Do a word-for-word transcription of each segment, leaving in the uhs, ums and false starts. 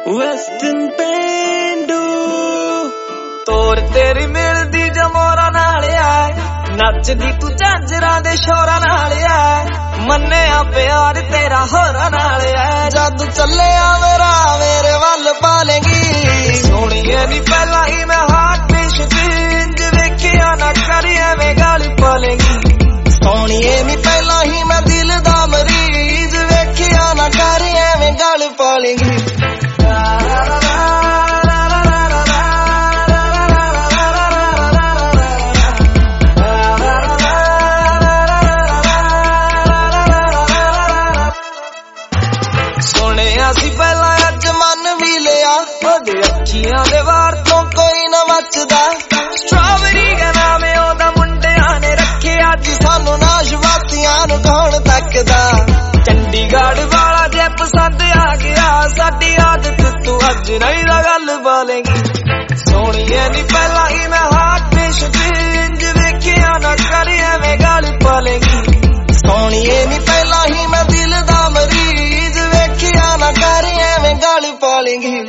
Western ਪੇਂਡੂ ਤੋਰ ਤੇਰੀ ਮਿਲਦੀ ਜਮੋਰਾ ਨਾਲ ਆ, ਨੱਚਦੀ ਤੂੰ ਝਾਂਜਰਾਂ ਦੇ ਸ਼ੋਰਾਂ ਨਾਲ ਆ, ਮੰਨਿਆ ਪਿਆਰ ਤੇਰਾ ਹੋਰਾਂ ਨਾਲ ਆ। ਜਦ ਚੱਲਿਆ ਮੇਰਾ ਮੇਰੇ ਵੱਲ ਪਾਲੇਗੀ, ਸੋਹਣੀਏ ਨੀ ਪਹਿਲਾਂ ਹੀ ਮੈਂ ਹਾਰਟ ਪੇਸ਼ੈਂਟ ਇੰਜ ਵੇਖਿਆ ਨਾ ਕਰੀ ਐਵੇਂ ਗਾਲੀ ਪਾਲੇਗੀ। ਸੋਹਣੀਏ ਨੀ ਪਹਿਲਾਂ ਹੀ ਮੈਂ ਦਿਲ ਦਾ ਮਰੀਜ਼ ਵੇਖਿਆ ਨਾ ਕਰ ਐਵੇਂ ਗੱਲ ਪਾਲੇਗੀ। ਸੁਣਿਆ ਸੀ ਪਹਿਲਾਂ ਅੱਜ ਮਨ ਵੀ ਲਿਆ, ਉਹਦੇ ਅੱਖੀਆਂ ਦੇ ਵਾਰ ਤੋਂ ਕੋਈ ਨਾ ਮੱਚਦਾ। ਸਟ੍ਰਾਬੇਰੀ ਦਾ ਨਾਮ ਉਹਦਾ ਮੁੰਡਿਆਂ ਨੇ ਰੱਖਿਆ, ਅੱਜ ਸਾਨੂੰ ਨਾਸ਼ਵਾਤੀਆਂ ਨੂੰ ਕੌਣ ਤੱਕਦਾ। ਚੰਡੀਗੜ੍ਹ ਵਾਲਾ ਜੇ ਪਸੰਦ ਆ ਗਿਆ, ਸਾਡੀ ਆਦਤ ਤੂੰ ਅੱਜ ਨਹੀਂ ਦਾ ਗੱਲ ਬਾਲੇਗੀ। ਸੋਹਣੀਏ ਨੀ ਪਹਿਲਾਂ ਹੀ ਮੈਂ ਹਾਰਟ ਪੇਸ਼ੈਂਟ ਇੰਜ ਵੇਖਿਆ ਨਾ ਕਰ ਐਵੇਂ ਗੱਲ ਪਾਲੇਗੀ। ਸੋਹਣੀਏ ਨੀ ਪਹਿਲਾਂ ਹੀ ਮੈਂ ਦਿਲ ਦਾ ਮਰੀਜ਼ ਵੇਖਿਆ ਨਾ ਕਰ ਐਵੇਂ ਗੱਲ ਪਾਲੇਗੀ।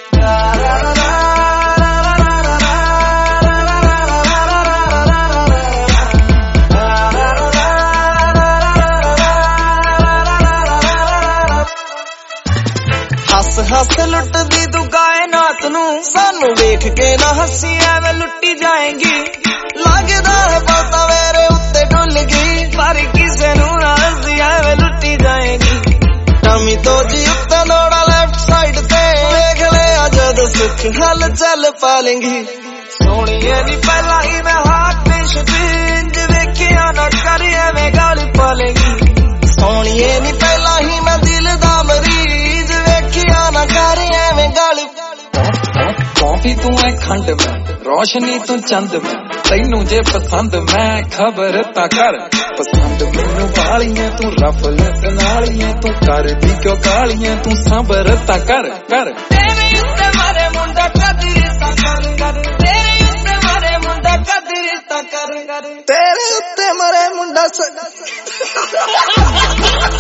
ਹੱਸ ਹੱਸ ਲੁੱਟਦੀ ਤੂੰ ਕਾਇਨਾਤ ਨੂੰ, ਸਾਨੂੰ ਵੇਖ ਕੇ ਨਾ ਹੱਸੀ ਐਵੇਂ ਲੁੱਟੀ ਜਾਏਗੀ। ਲੱਗਦਾ ਹੈ ਪਤਾ ਮੇਰੇ ਉੱਤੇ ਡੁੱਲ ਗਈ, ਪਰ ਕਿਸੇ ਨੂੰ ਨਾ ਹੱਸੀ ਐਵੇਂ ਲੁੱਟੀ ਜਾਏਗੀ। ਟਮੀ ਤੋਂ ਜੀ ਉੱਤੇ ਲੋੜਾ ਲੈਫਟ ਸਾਈਡ ਤੇ, ਵੇਖ ਲਿਆ ਜਦ ਸੁੱਖ ਹਲ ਚੱਲ ਪਾਲੇਗੀ। ਸੋਹਣੀਏ ਨੀ ਪਹਿਲਾਂ ਹੀ ਮੈਂ ਹਾਰਟ ਪੇਸ਼ੈਂਟ ਇੰਜ ਵੇਖਿਆ ਨਾ ਕਰ ਐਵੇਂ ਗਾਲੀ ਪਾਲੇਗੀ। ਸੋਹਣੀਏ ਨੀ ਪਹਿਲਾਂ ਹੀ ਮੈਂ ਦਿਲ ਦਾ ਮਰੀਜ਼ ਵੇਖਿਆ ਨਾ ਕਰ ਐਵੇਂ ਗੱਲ। ਕੌਫੀ ਤੂੰ ਐ ਖੰਡ ਮੈਂ, ਰੋਸ਼ਨੀ ਤੂੰ ਚੰਦ ਮੈਂ, ਤੈਨੂੰ ਜੇ ਪਸੰਦ ਮੈਂ ਖਬਰ ਤਾਂ ਕਰ। ਪਸੰਦ ਮੈਨੂੰ ਵਾਲੀਆਂ ਤੂੰ ਰਫਲ ਨਾਲੀਆਂ, ਤੂੰ ਕਰਦੀ ਕਿਉਂ ਕਾਲੀਆਂ ਤੂੰ ਸਬਰ ਤਾਂ ਕਰ ਕਰ। ਤੇਰੇ ਉੱਤੇ ਮਾਰੇ ਮੁੰਡਾ ਕਦੀ ਰਿਸ਼ਤਾ ਕਰ ਕਰ, ਤੇਰੇ ਉੱਤੇ ਮਾਰੇ ਮੁੰਡਾ ਕਦੀ ਰਿਸ਼ਤਾ ਕਰ ਕਰ, ਤੇਰੇ ਉੱਤੇ ਮਰੇ ਮੁੰਡਾ